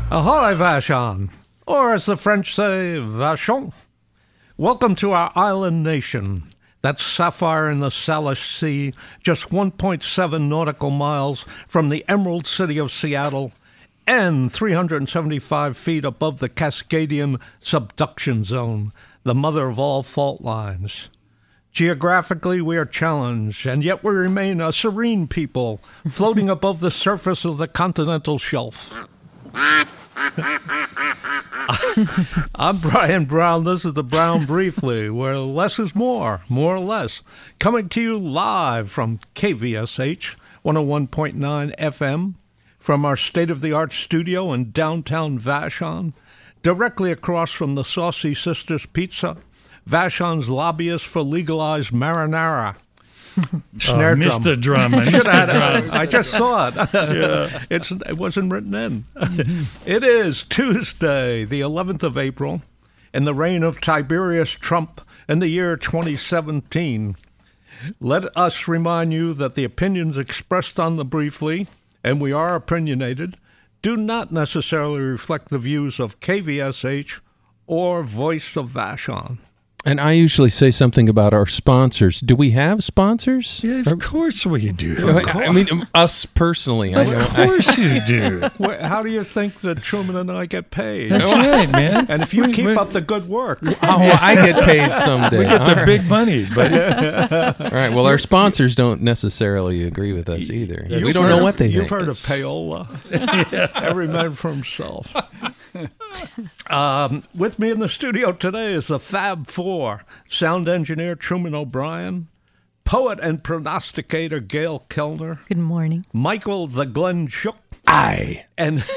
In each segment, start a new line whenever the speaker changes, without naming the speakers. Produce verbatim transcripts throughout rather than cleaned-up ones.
Ahoy, Vashon, or as the French say, Vachon. Welcome to our island nation. That's sapphire in the Salish Sea, just one point seven nautical miles from the Emerald City of Seattle, and three hundred seventy-five feet above the Cascadian subduction zone, the mother of all fault lines. Geographically, we are challenged, and yet we remain a serene people, floating above the surface of the continental shelf. I'm Brian Brown. This is the Brown Briefly, where less is more, more or less. Coming to you live from K V S H one oh one point nine F M, from our state-of-the-art studio in downtown Vashon, directly across from the Saucy Sisters Pizza, Vashon's lobbyist for legalized marinara. Snare
oh, missed the drum. I,
missed
the drum.
I just saw it.
Yeah.
It's, it wasn't written in. It is Tuesday, the eleventh of April, in the reign of Tiberius Trump in the year twenty seventeen. Let us remind you that the opinions expressed on the Briefly, and we are opinionated, do not necessarily reflect the views of K V S H or Voice of Vashon.
And I usually say something about our sponsors. Do we have sponsors?
Yeah, of course we do.
I, I mean, us personally.
Of
I
course I, you do.
How do you think that Truman and I get paid?
That's right, man.
And if you keep up the good work.
Oh, well, I get paid someday.
We get
All
the
right.
big money. But
All right, well, our sponsors don't necessarily agree with us either.
You've
we don't know
of,
what they
you've
think.
You've heard of payola. Yeah. Every man for himself. Um, with me in the studio today is the Fab Four, sound engineer Truman O'Brien, poet and prognosticator Gail Kellner.
Good morning.
Michael the Glenn Shook.
Aye.
And,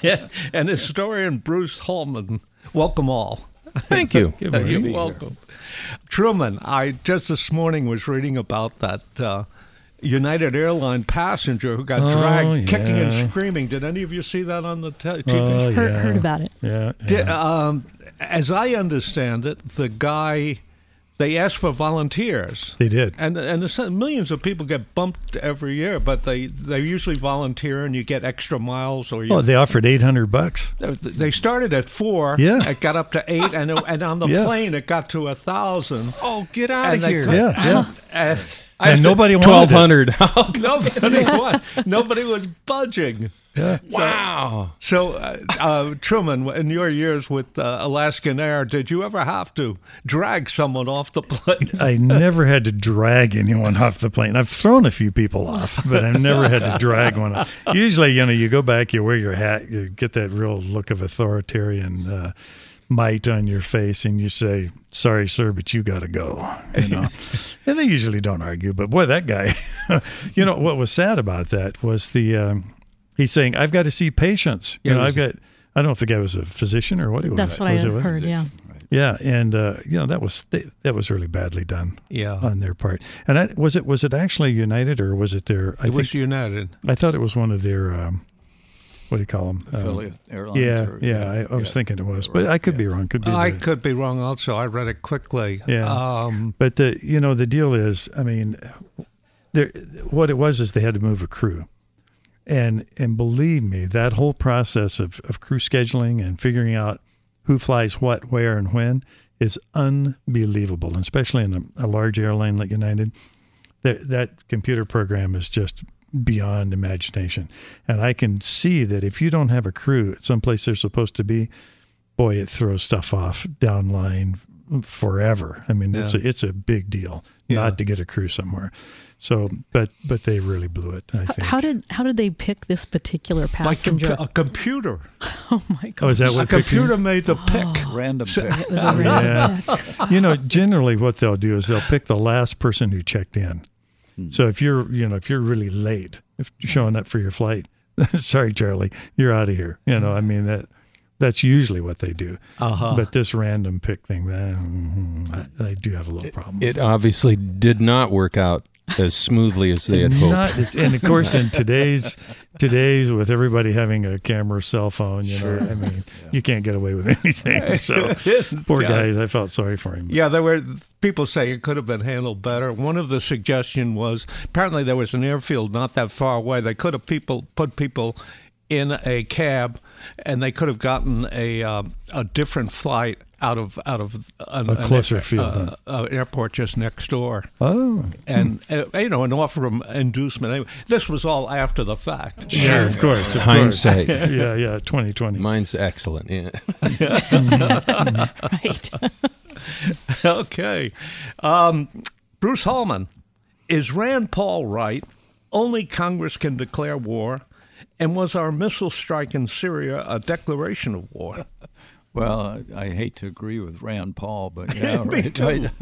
and historian Bruce Holman. Welcome all.
Thank you.
You're welcome. Truman, I just this morning was reading about that uh, United Airline passenger who got
oh,
dragged
yeah.
kicking and screaming. Did any of you see that on the t- T V?
Oh, yeah.
Heard, heard about it.
Yeah. yeah.
Did, um, as I understand it, the guy, they asked for volunteers.
They did.
And and the, millions of people get bumped every year, but they, they usually volunteer and you get extra miles. Or you,
Oh, they offered eight hundred bucks.
They started at four.
Yeah.
It got up to eight, and it, and on the
yeah.
plane it got to a thousand.
Oh, get out of
they
here.
could-
Yeah, yeah.
And,
And nobody wanted
twelve hundred.
nobody was nobody was budging.
Yeah.
Wow.
So, uh, uh, Truman, in your years with uh, Alaskan Air, did you ever have to drag someone off the plane?
I never had to drag anyone off the plane. I've thrown a few people off, but I've never had to drag one off. Usually, you know, you go back, you wear your hat, you get that real look of authoritarian uh, might on your face, and you say, "Sorry, sir, but you got to go." You know, and they usually don't argue. But boy, that guy, you know, what was sad about that was the um, he's saying, "I've got to see patients." You
Yeah,
know, I've
was-
got. I don't know if the guy was a physician or what he was.
That's what
was
I
it, what?
heard, yeah.
Yeah, and uh, you know that was that was really badly done.
Yeah.
on their part. And I, was it was it actually United or was it their? I
It
think
was United.
I thought it was one of their. Um, what do you call them?
Affiliate
um,
airlines.
Yeah,
or,
yeah. I, I was
yeah.
thinking it was, but I could
yeah.
be wrong. Could be.
I
the-
could be wrong also. I read it quickly.
Yeah.
Um,
But the you know the deal is, I mean, there what it was is they had to move a crew, and and believe me, that whole process of of crew scheduling and figuring out who flies what, where, and when is unbelievable, and especially in a, a large airline like United. That that computer program is just beyond imagination, and I can see that if you don't have a crew at some place they're supposed to be, boy, it throws stuff off down line forever. I mean, it's
Yeah.
a it's a big deal
Yeah.
not to get a crew somewhere. So, but but they really blew it. I think.
How did how did they pick this particular
like com-
passenger?
a computer.
Oh my god!
Oh, is that
A
what picked you?
computer made the pick.
Random
So-
pick.
It was a random
Yeah.
pick.
You know, generally what they'll do is they'll pick the last person who checked in. So if you're, you know, if you're really late, if you're showing up for your flight, sorry, Charlie, you're out of here. You know, I mean that that's usually what they do.
Uh-huh.
But this random pick thing, that, mm, I, I do have a little problem.
It obviously did not work out as smoothly as they had hoped.
Not, and of course, in today's today's with everybody having a camera, cell phone, you know, I mean, you can't get away with anything. So poor
Yeah.
guys, I felt sorry for him.
Yeah, there were people say it could have been handled better. One of the suggestion was apparently there was an airfield not that far away. They could have people put people in a cab, and they could have gotten a uh, a different flight out of out of an,
A closer
an,
field,
uh, uh, airport just next door.
Oh,
And uh, you know, an offer of inducement. Anyway, this was all after the fact.
yeah, of course, of
Hindsight.
course. yeah, yeah, twenty twenty.
Mine's excellent. Yeah.
Right.
Okay, um, Bruce Holman, is Rand Paul right? Only Congress can declare war, and was our missile strike in Syria a declaration of war?
Well, I, I hate to agree with Rand Paul, but yeah, right. right.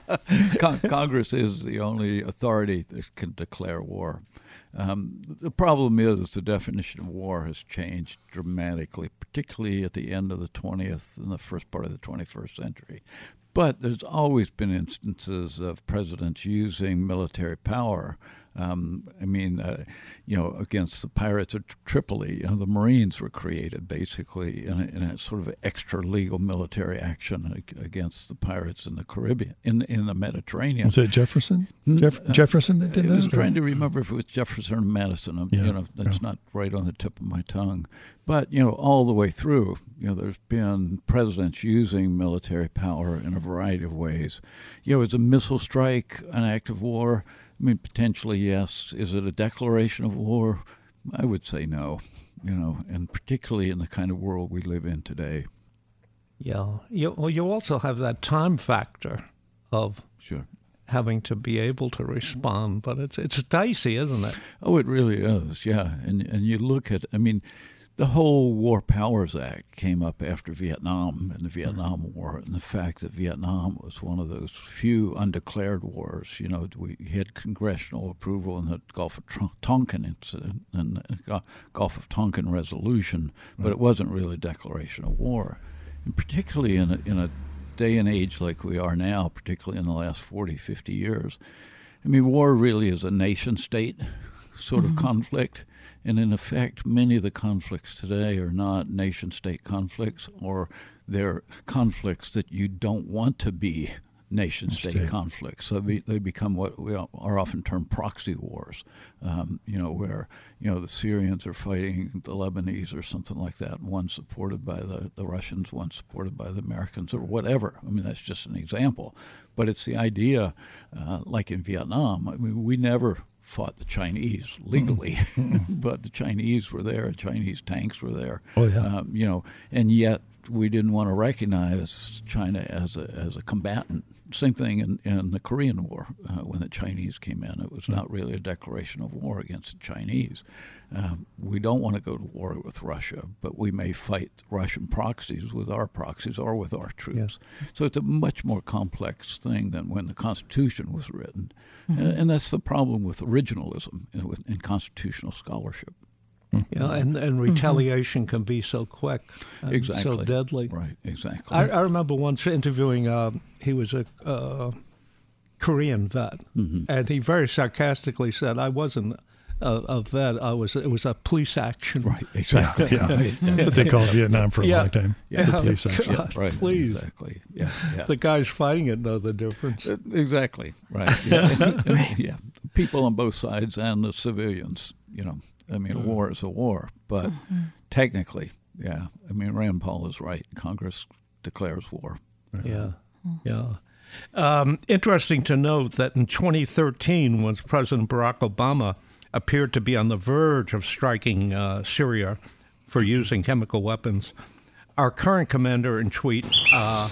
Con- Congress is the only authority that can declare war. Um, the problem is the definition of war has changed dramatically, particularly at the end of the twentieth and the first part of the twenty-first century. But there's always been instances of presidents using military power. Um, I mean, uh, you know, against the pirates of Tripoli, you know, the Marines were created basically in a, in a sort of extra legal military action against the pirates in the Caribbean, in in the Mediterranean.
Was it Jefferson?
Hmm?
Jeff- Jefferson that did
I
that?
was
or-
trying to remember if it was Jefferson or Madison. Um,
Yeah,
you know, that's
yeah.
not right on the tip of my tongue. But, you know, all the way through, you know, there's been presidents using military power in a variety of ways. You know, is a missile strike an act of war? I mean, potentially, yes. Is it a declaration of war? I would say no, you know, and particularly in the kind of world we live in today.
Yeah. You, well, you also have that time factor of
Sure.
having to be able to respond, but it's it's dicey, isn't it?
Oh, it really is, yeah. And and you look at, I mean, the whole War Powers Act came up after Vietnam and the Vietnam War, and the fact that Vietnam was one of those few undeclared wars. You know, we had congressional approval in the Gulf of Tonkin incident and the Gulf of Tonkin resolution, but it wasn't really a declaration of war. And particularly in a, in a day and age like we are now, particularly in the last forty, fifty years, I mean, war really is a nation-state sort of mm-hmm. conflict. And in effect, many of the conflicts today are not nation-state conflicts, or they're conflicts that you don't want to be nation-state
State.
conflicts. So they, they become what we are often termed proxy wars, um, you know, where, you know, the Syrians are fighting the Lebanese or something like that, one supported by the, the Russians, one supported by the Americans, or whatever. I mean, that's just an example. But it's the idea, uh, like in Vietnam, I mean, we never fought the Chinese legally, mm-hmm. but the Chinese were there, Chinese tanks were there.
Oh, yeah.
Um, you know, and yet we didn't want to recognize China as a as a combatant. Same thing in, in the Korean War uh, when the Chinese came in. It was not really a declaration of war against the Chinese. Um, we don't want to go to war with Russia, but we may fight Russian proxies with our proxies or with our troops. Yeah. So it's a much more complex thing than when the Constitution was written. Mm-hmm. And, and that's the problem with originalism in, in constitutional scholarship.
Yeah, and, and retaliation mm-hmm. can be so quick, and
exactly,
so deadly.
Right, exactly.
I, I remember once interviewing. Uh, he was a uh, Korean vet, mm-hmm. and he very sarcastically said, "I wasn't a, a vet. I was. It was a police action."
Right, exactly.
Yeah, yeah. yeah. But they called Vietnam for a
yeah.
long time.
Yeah,
the police
God,
action.
Yeah, right.
Please,
exactly. Yeah, yeah.
The guys fighting it know the difference.
Uh, exactly. Right. Yeah. right. Yeah. People on both sides and the civilians. You know. I mean, a war is a war, but mm-hmm. technically, yeah. I mean, Rand Paul is right. Congress declares war.
Yeah, yeah. Um, interesting to note that in twenty thirteen, when President Barack Obama appeared to be on the verge of striking uh, Syria for using chemical weapons, our current commander-in-chief uh,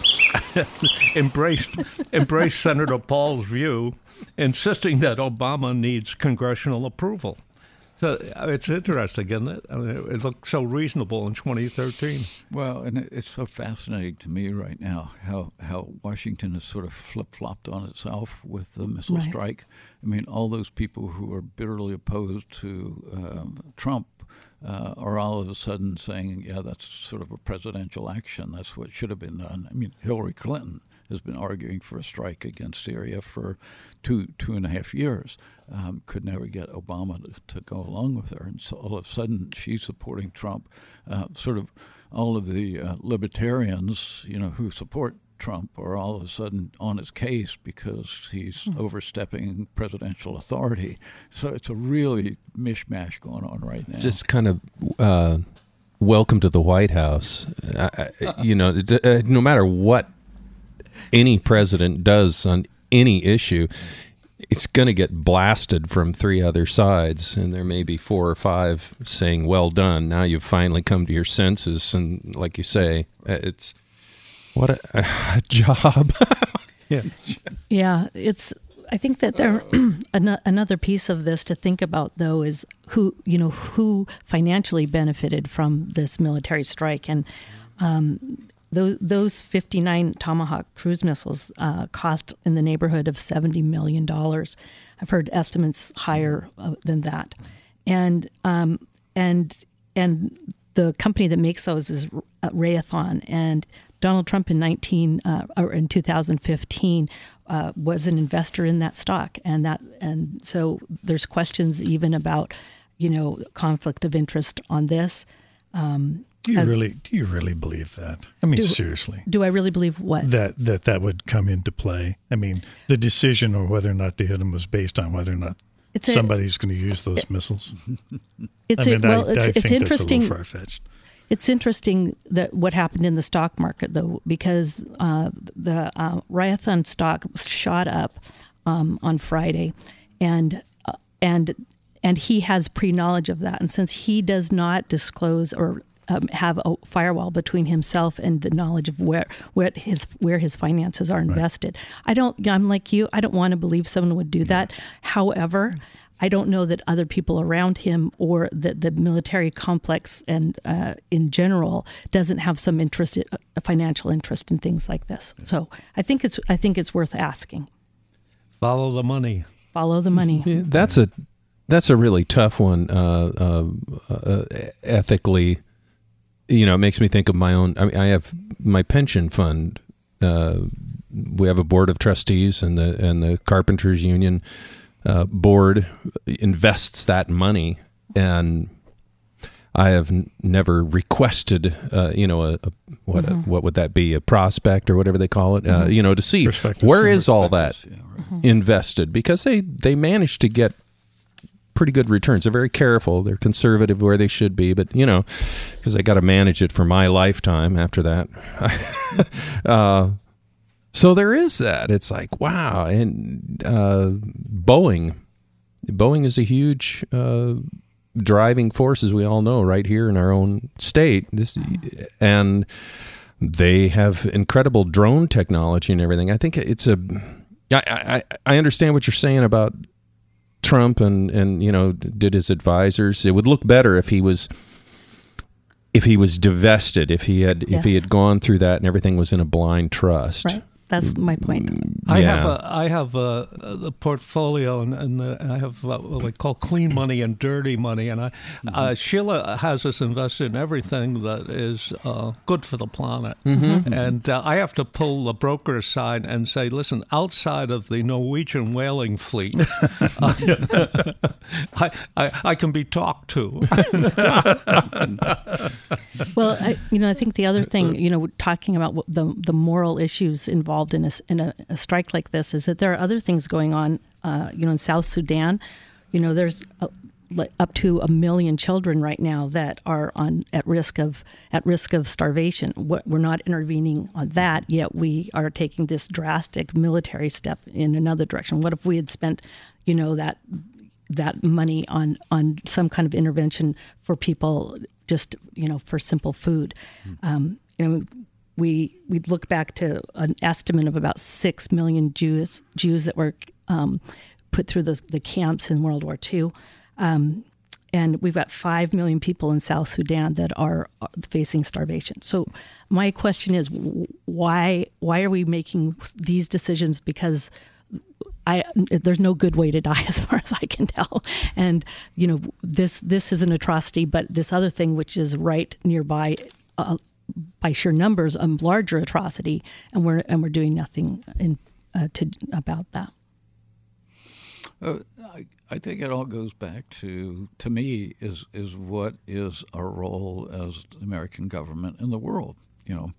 embraced embraced Senator Paul's view, insisting that Obama needs congressional approval. So it's interesting, isn't it? I mean, it looks so reasonable in twenty thirteen.
Well, and it's so fascinating to me right now how, how Washington has sort of flip-flopped on itself with the missile right. strike. I mean, all those people who are bitterly opposed to um, Trump uh, are all of a sudden saying, yeah, that's sort of a presidential action. That's what should have been done. I mean, Hillary Clinton has been arguing for a strike against Syria for two two and a half years. Um, could never get Obama to, to go along with her, and so all of a sudden she's supporting Trump. Uh, sort of all of the uh, libertarians, you know, who support Trump are all of a sudden on his case because he's mm-hmm. overstepping presidential authority. So it's a really mishmash going on right now.
Just kind of uh, welcome to the White House. I, I, you know, uh, no matter what any president does on any issue, it's going to get blasted from three other sides, and there may be four or five saying, well done, now you've finally come to your senses. And like you say, it's what a, a job.
Yeah.
Yeah, it's. I think that there an- another piece of this to think about, though, is who you know who financially benefited from this military strike, and um, those those fifty-nine Tomahawk cruise missiles uh, cost in the neighborhood of seventy million dollars. I've heard estimates higher uh, than that, and um, and and the company that makes those is uh, Raytheon, and Donald Trump in nineteen uh, or in two thousand fifteen uh, was an investor in that stock, and that and so there's questions even about you know conflict of interest on this. Um,
do you
uh,
really do you really believe that? I mean,
do,
seriously,
do I really believe what
that that that would come into play? I mean, the decision or whether or not to hit them was based on whether or not it's somebody's going to use those it, missiles.
It's
I mean,
a, well,
I,
it's,
I
it's
think
interesting.
That's a little far-fetched.
It's interesting that what happened in the stock market, though, because uh, the uh, Raytheon stock shot up um, on Friday, and uh, and and he has pre-knowledge of that. And since he does not disclose or um, have a firewall between himself and the knowledge of where where his where his finances are invested, right. I don't. I'm like you. I don't want to believe someone would do that. However, I don't know that other people around him or that the military complex and uh, in general doesn't have some interest, a financial interest in things like this. So I think it's I think it's worth asking.
Follow the money.
Follow the money.
Yeah, that's a that's a really tough one uh, uh, uh, ethically. You know, it makes me think of my own. I mean, I have my pension fund. Uh, we have a board of trustees, and the and the Carpenters Union Uh, board invests that money, and I have n- never requested, uh, you know, a, a what mm-hmm. a, what would that be, a prospect or whatever they call it, mm-hmm. uh, you know, to see where is all that
yeah, right. mm-hmm.
invested, because they they manage to get pretty good returns. They're very careful. They're conservative where they should be, but you know, because they got to manage it for my lifetime after that. uh, So there is that. It's like, wow. And uh, Boeing, Boeing is a huge uh, driving force, as we all know, right here in our own state. This, and they have incredible drone technology and everything. I think it's a, I, I, I understand what you're saying about Trump and, and, you know, did his advisors. It would look better if he was, if he was divested, if he had,
yes.
if he had gone through that and everything was in a blind trust.
Right. That's my point.
I
yeah.
have a I have a, a portfolio, and, and uh, I have what we call clean money and dirty money. And I, mm-hmm. uh, Sheila has us invested in everything that is uh, good for the planet.
Mm-hmm.
And uh, I have to pull the broker aside and say, listen, outside of the Norwegian whaling fleet, uh, I, I I can be talked to.
Well, I, you know, I think the other thing, you know, talking about what the the moral issues involved in a, in a, a strike like this is that there are other things going on, uh, you know, in South Sudan. You know, there's a, like up to a million children right now that are on at risk of at risk of starvation. We're not intervening on that, yet we are taking this drastic military step in another direction. What if we had spent, you know, that that money on on some kind of intervention for people, just, you know, for simple food? Mm. Um, you know. We we look back to an estimate of about six million Jews Jews that were um, put through the, the camps in World War Two, um, and we've got five million people in South Sudan that are facing starvation. So my question is, why why are we making these decisions? Because I there's no good way to die as far as I can tell, and you know this this is an atrocity, but this other thing which is right nearby. Uh, by sheer numbers, a larger atrocity, and we're and we're doing nothing in, uh, to about that.
Uh, I, I think it all goes back to, to me, is is what is our role as the American government in the world. You know,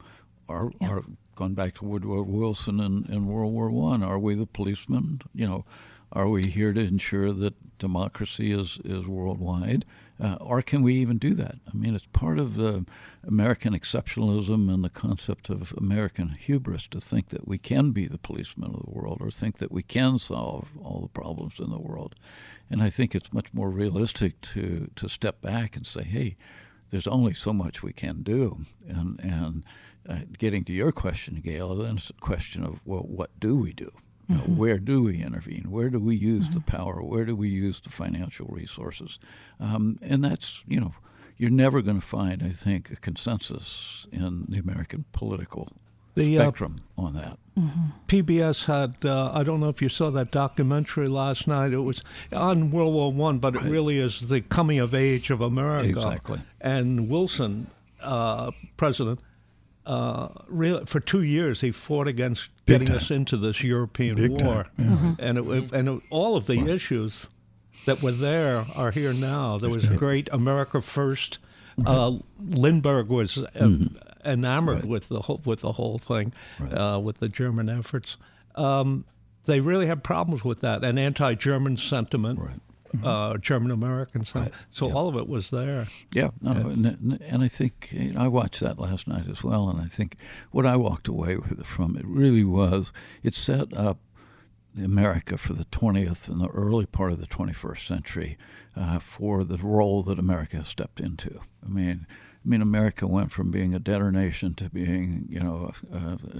are
Yeah.
are going back to Woodrow Wilson in, in World War One. Are we the policemen? You know, are we here to ensure that democracy is is worldwide, uh, or can we even do that? I mean, it's part of the American exceptionalism and the concept of American hubris to think that we can be the policemen of the world, or think that we can solve all the problems in the world. And I think it's much more realistic to to step back and say, hey, there's only so much we can do. And and uh, getting to your question, Gail, then it's a question of, well, what do we do? You know,
Mm-hmm.
where do we intervene? Where do we use the power? Where do we use the financial resources? Um, and that's, you know, you're never going to find, I think, a consensus in the American political
The uh,
spectrum on that.
P B S had, uh, I don't know if you saw that documentary last night. It was on World War One, but
Right.
it really is the coming of age of America.
Exactly.
And Wilson, uh, president, uh, really, for two years he fought against
Big
getting
time.
us into this European
Big
war.
time,
And, it, and it, all of the issues that were there are here now. There was great America First. Uh, Lindbergh was uh, enamored
Right.
with the whole, with the whole thing,
Right.
uh, with the German efforts. Um, they really had problems with that, and anti-German sentiment,
Right.
uh, German-American sentiment.
Right.
So
Yeah.
all of it was there.
Yeah, no, and, and I think you know, I watched that last night as well, and I think what I walked away with from it really was it set up America for the twentieth and the early part of the twenty-first century uh, for the role that America has stepped into. I mean, I mean, America went from being a debtor nation to being, you know, a,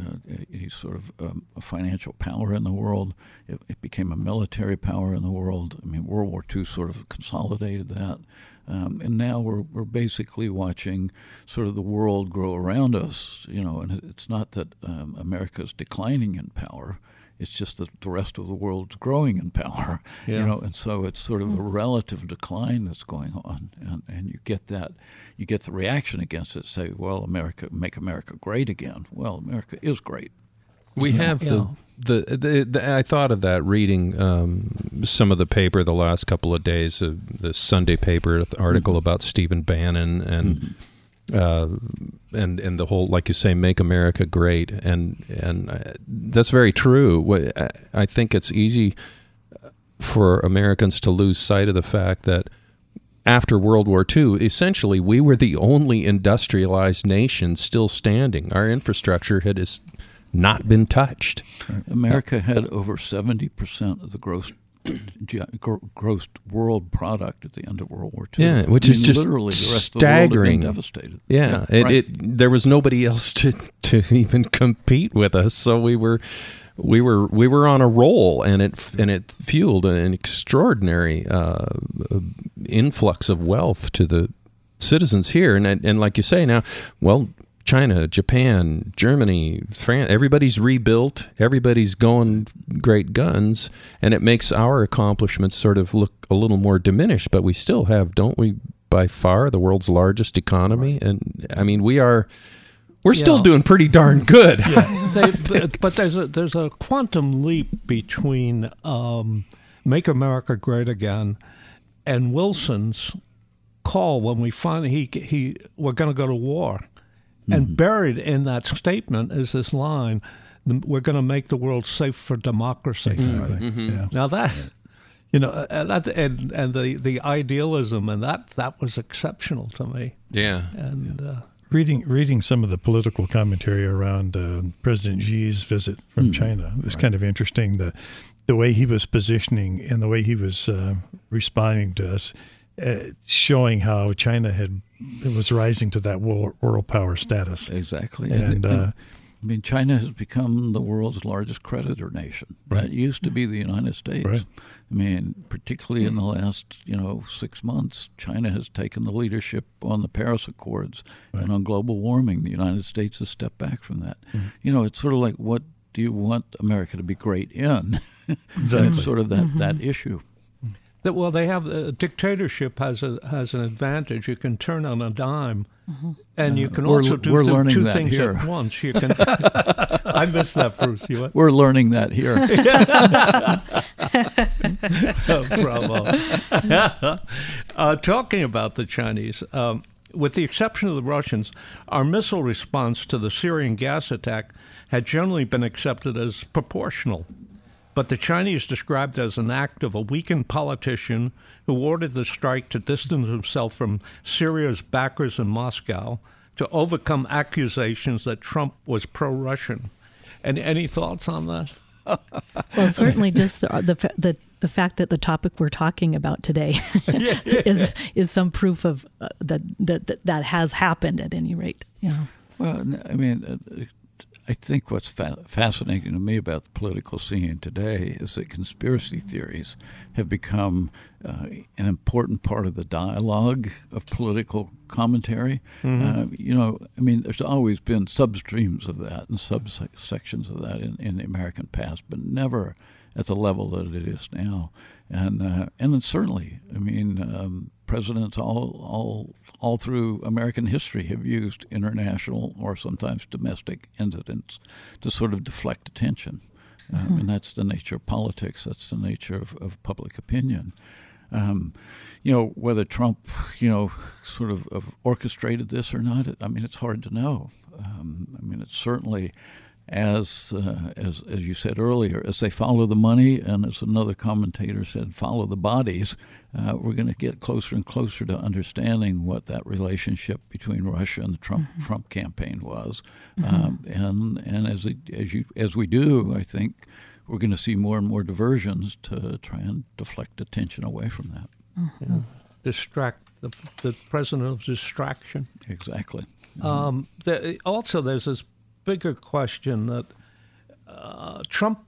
a, a sort of um, a financial power in the world. It, it became a military power in the world. I mean, World War Two sort of consolidated that. Um, and now we're we're basically watching sort of the world grow around us, you know, and it's not that um, America's declining in power. It's just that the rest of the world's growing in power,
Yeah.
you know, and so it's sort of a relative decline that's going on, and, and you get that, you get the reaction against it. Say, well, America, make America great again. Well, America is great.
We have
Yeah.
the, the, the, the I thought of that reading um, some of the paper the last couple of days, uh, the Sunday paper article
Mm-hmm.
about Stephen Bannon and
Mm-hmm.
uh, and and the whole, like you say, make America great, and and uh, that's very true. Wh- I- I think it's easy for Americans to lose sight of the fact that after World War Two, essentially we were the only industrialized nation still standing. Our infrastructure had is not been touched.
America had over seventy percent of the gross G- gro- gross world product at the end of World War Two.
Yeah, which
I
is
mean,
just
literally the rest
staggering.
of the world had been devastated.
Yeah, it,
right.
it there was nobody else to, to even compete with us, so we were we were we were on a roll, and it and it fueled an extraordinary uh, influx of wealth to the citizens here, and and like you say now, well, China, Japan, Germany, France, everybody's rebuilt, everybody's going great guns, and it makes our accomplishments sort of look a little more diminished, but we still have, don't we, by far the world's largest economy? And I mean, we are, we're still
Yeah.
doing pretty darn good.
they, but, but there's a there's a quantum leap between um, "Make America Great Again" and Wilson's call when we finally he he we're going to go to war, and buried in that statement is this line: "We're going to make the world safe for democracy."
Exactly. Yeah.
Now that.
You know, uh,
And, that, and and the, the idealism and that that was exceptional to me.
Yeah.
And uh,
reading reading some of the political commentary around uh, President Xi's visit from China was kind of interesting. The the way he was positioning and the way he was uh, responding to us, uh, showing how China had it was rising to that world, world power status.
Exactly.
And uh,
I mean, China has become the world's largest creditor nation.
Right.
That used to be the United States.
Right.
I mean, particularly in the last, you know, six months, China has taken the leadership on the Paris Accords and on global warming. The United States has stepped back from that. You know, it's sort of like, what do you want America to be great in? And
Exactly.
it's sort of that, that issue.
that well, they have a dictatorship has a has an advantage. You can turn on a dime, and you can
We're-
also do
we're
th-
learning
two
that
things
here.
at once. You can. I missed that, Bruce. You what?
We're learning that here.
Oh, bravo. uh, talking about the Chinese, um, with the exception of the Russians, our missile response to the Syrian gas attack had generally been accepted as proportional. But the Chinese described it as an act of a weakened politician who ordered the strike to distance himself from Syria's backers in Moscow to overcome accusations that Trump was pro-Russian. And any thoughts on that?
Well, certainly just the, the the the fact that the topic we're talking about today is is some proof of uh, that, that that that has happened at any rate. You know.
Well, I mean, uh, I think what's fa- fascinating to me about the political scene today is that conspiracy theories have become uh, an important part of the dialogue of political commentary. Mm-hmm. Uh, you know, I mean, there's always been substreams of that and subsections of that in, in the American past, but never at the level that it is now. And uh, and then certainly, I mean, um, presidents all all all through American history have used international or sometimes domestic incidents to sort of deflect attention. Um, mm-hmm. And that's the nature of politics. That's the nature of, of public opinion. Um, you know, whether Trump, you know, sort of, of orchestrated this or not, I mean, it's hard to know. Um, I mean, it's certainly, as, uh, as as you said earlier, as they follow the money, and as another commentator said, follow the bodies, uh, we're going to get closer and closer to understanding what that relationship between Russia and the Trump mm-hmm. Trump campaign was. Mm-hmm. Um, and and as it, as you as we do, I think we're going to see more and more diversions to try and deflect attention away from that.
Mm-hmm. Yeah. Distract the, the president of distraction.
Exactly. Mm-hmm.
Um, the, also, there's this bigger question that uh, Trump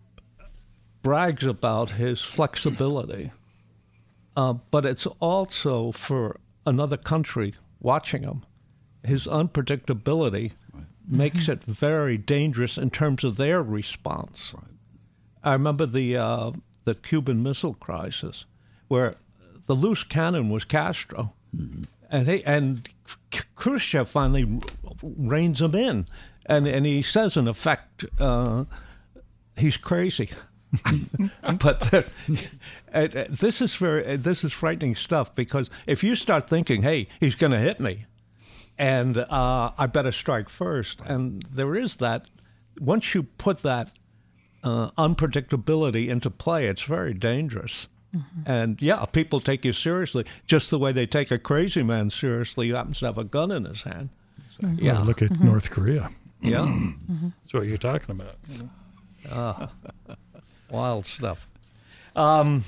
brags about his flexibility, uh, but it's also for another country watching him. His unpredictability right. makes mm-hmm. it very dangerous in terms of their response. Right. I remember the uh, the Cuban Missile Crisis, where the loose cannon was Castro, mm-hmm. and he, and Khrushchev finally reins him in, and and he says in effect, uh, he's crazy. But uh, uh, this is very uh, this is frightening stuff, because if you start thinking, hey, he's going to hit me, and uh, I better strike first, and there is that. Once you put that Uh, unpredictability into play, it's very dangerous. Mm-hmm. And yeah, people take you seriously just the way they take a crazy man seriously who happens to have a gun in his hand.
Mm-hmm. Yeah, well, look at mm-hmm. North Korea.
Yeah, mm-hmm.
That's what you're talking about.
Uh, wild stuff. Um,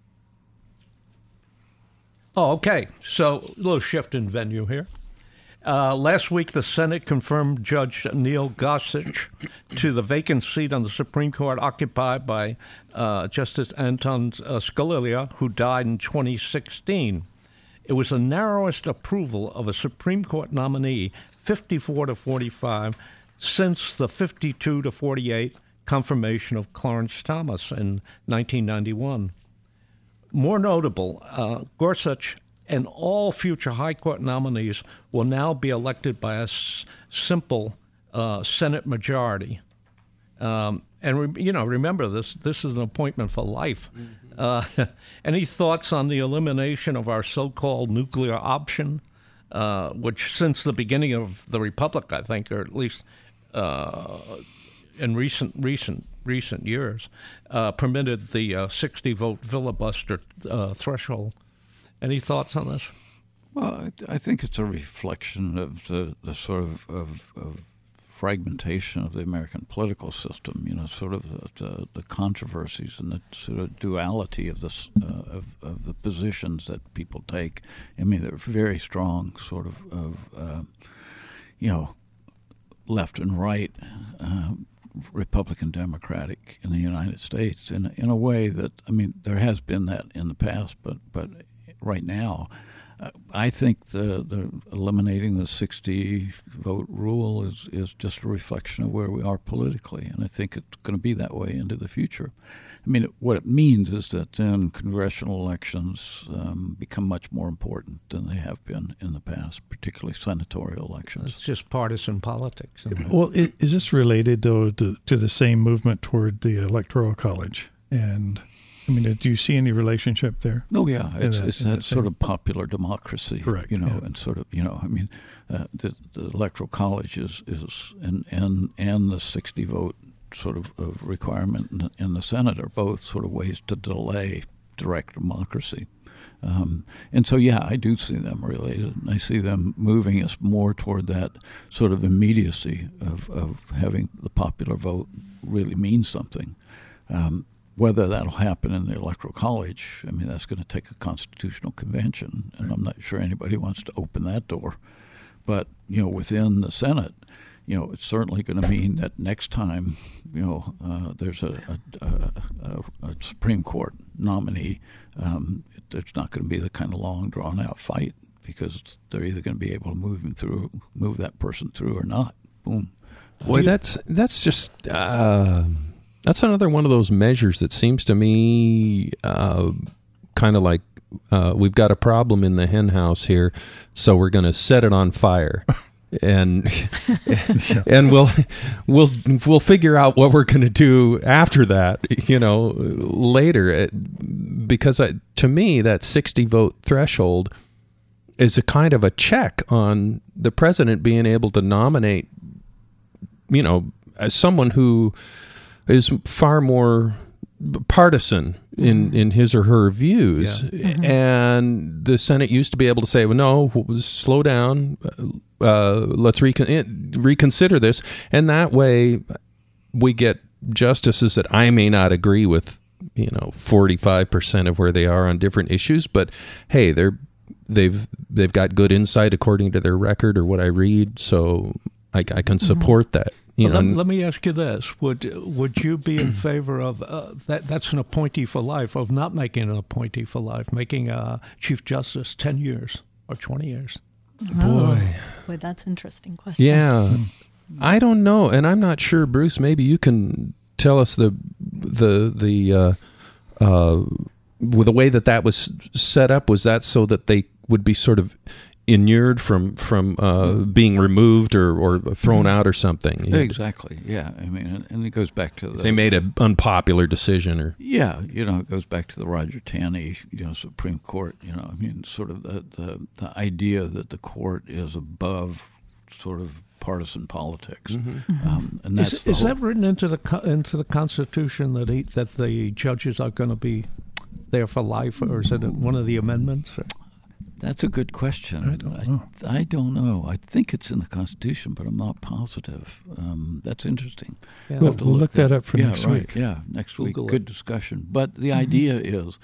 oh, okay. So a little shift in venue here. Uh, last week, the Senate confirmed Judge Neil Gorsuch to the vacant seat on the Supreme Court occupied by uh, Justice Anton uh, Scalia, who died in twenty sixteen. It was the narrowest approval of a Supreme Court nominee, fifty-four to forty-five, since the fifty-two to forty-eight confirmation of Clarence Thomas in nineteen ninety-one. More notable, uh, Gorsuch and all future high court nominees will now be elected by a s- simple uh, Senate majority. Um, and, re- you know, remember, this this is an appointment for life. Mm-hmm. Uh, any thoughts on the elimination of our so-called nuclear option, uh, which since the beginning of the Republic, I think, or at least uh, in recent recent recent years, uh, permitted the uh, sixty-vote filibuster uh, threshold? Any thoughts on this?
Well, I, th- I think it's a reflection of the, the sort of, of, of fragmentation of the American political system, you know, sort of the, the, the controversies and the sort of duality of, this, uh, of, of the positions that people take. I mean, they're very strong sort of, of uh, you know, left and right, uh, Republican, Democratic in the United States in, in a way that, I mean, there has been that in the past, but but right now, uh, I think the, the eliminating the sixty vote rule is, is just a reflection of where we are politically, and I think it's going to be that way into the future. I mean, what it means is that then congressional elections um, become much more important than they have been in the past, particularly senatorial elections.
It's just partisan politics.
Well, it, is this related, though, to, to the same movement toward the Electoral College and I mean, do you see any relationship there?
Oh yeah, it's
that-
it's
in
that
that
sort
thing?
of popular democracy,
Correct,
you know,
yeah.
and sort of you know, I mean, uh, the, the electoral college is is and and and the sixty vote sort of, of requirement in the, in the Senate are both sort of ways to delay direct democracy. Um, and so, yeah, I do see them related. And I see them moving us more toward that sort of immediacy of, of having the popular vote really mean something. Um, whether that'll happen in the Electoral College, I mean, that's going to take a constitutional convention, and I'm not sure anybody wants to open that door. But, you know, within the Senate, you know, it's certainly going to mean that next time, you know, uh, there's a, a, a, a Supreme Court nominee, um, there's not going to be the kind of long, drawn-out fight because they're either going to be able to move him through, move that person through, or not. Boom.
Boy, that's that's just uh, that's another one of those measures that seems to me uh, kind of like uh, we've got a problem in the hen house here, so we're going to set it on fire. And and we'll we'll we'll figure out what we're going to do after that, you know, later. It, because I, to me, that sixty vote threshold is a kind of a check on the president being able to nominate, you know, as someone who is far more partisan in, in his or her views.
Yeah.
Mm-hmm.
And the Senate used to be able to say, well, no, slow down. Uh, let's recon- reconsider this. And that way we get justices that I may not agree with, you know, forty-five percent of where they are on different issues. But, hey, they're they've they've got good insight according to their record or what I read. So I, I can support mm-hmm. that. You
well,
know,
let, let me ask you this: Would would you be in favor of uh, that? That's an appointee for life. Of not making an appointee for life, making a chief justice ten years or twenty years.
Boy,
Boy, that's an interesting question.
yeah, I don't know, and I'm not sure, Bruce. Maybe you can tell us the the the uh, uh, with the way that that was set up. Was that so that they would be sort of inured from from uh, being removed or, or thrown out or something?
Exactly. Yeah. I mean, and, and it goes back to the,
they made an unpopular decision, or
yeah, you know, it goes back to the Roger Taney, you know, Supreme Court. You know, I mean, sort of the the, the idea that the court is above sort of partisan politics,
mm-hmm.
um, and that's
is,
the
is
whole,
that written into the co- into the Constitution that he, that the judges are going to be there for life, or is it one of the amendments? Or?
That's a good question.
I don't know.
I, I don't know. I think it's in the Constitution, but I'm not positive. Um, that's interesting.
Yeah.
We'll,
have to
we'll look that up for
yeah,
next
right.
week.
Yeah, next week.
Google
Good
it.
discussion. But the idea is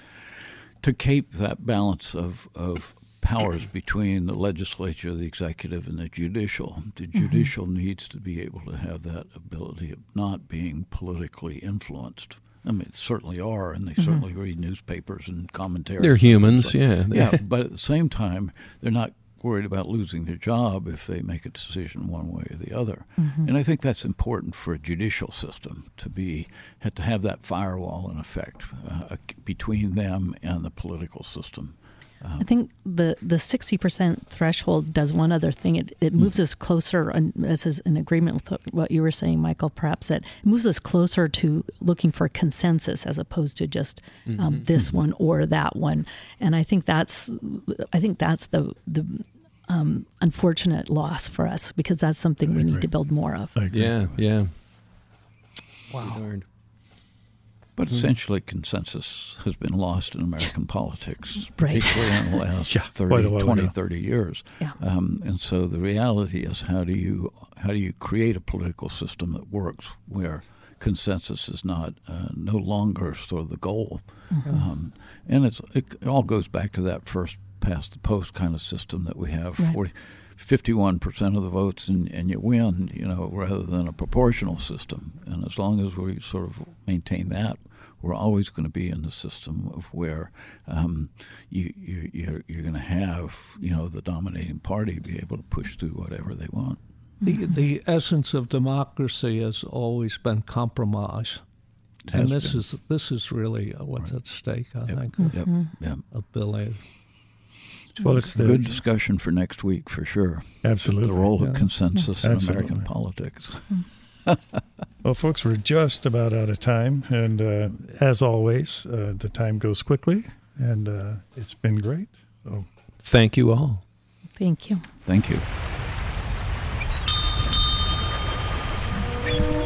to keep that balance of, of powers between the legislature, the executive, and the judicial. The judicial needs to be able to have that ability of not being politically influenced. I mean, they certainly are, and they mm-hmm. certainly read newspapers and commentaries.
they're humans, yeah.
Yeah, but at the same time, they're not worried about losing their job if they make a decision one way or the other. Mm-hmm. And I think that's important for a judicial system to be have to have that firewall in effect uh, between them and the political system. Um,
I think the the sixty percent threshold does one other thing. It it moves us closer, and this is in agreement with what you were saying, Michael, perhaps, that it moves us closer to looking for consensus as opposed to just um, mm-hmm. this mm-hmm. one or that one. And I think that's I think that's the the um, unfortunate loss for us, because that's something we need to build more of.
Yeah, yeah.
Wow.
But essentially, consensus has been lost in American politics,
Right.
particularly in the last
Yeah,
thirty,
quite a while
twenty,
ago.
thirty years.
Yeah.
Um, and so the reality is, how do you how do you create a political system that works where consensus is not uh, no longer sort of the goal? Mm-hmm. Um, and it's it all goes back to that first past the post kind of system that we have.
Right.
forty, fifty-one percent of the votes and, and you win, you know, rather than a proportional system. And as long as we sort of maintain that, we're always going to be in the system of where um, you, you, you're, you're going to have, you know, the dominating party be able to push through whatever they want.
The the essence of democracy has always been compromise,
It
and
has
this
been.
is this is really uh, what's at stake. I
Yep.
think
Yep. Yep.
of Bill A.
Well, it's the,
Good discussion for next week, for sure.
absolutely.
The role
Yeah.
of consensus in
Absolutely.
American politics.
Well, folks, we're just about out of time. And uh, as always, uh, the time goes quickly, and uh, it's been great. So,
Thank you all.
Thank you.
Thank you.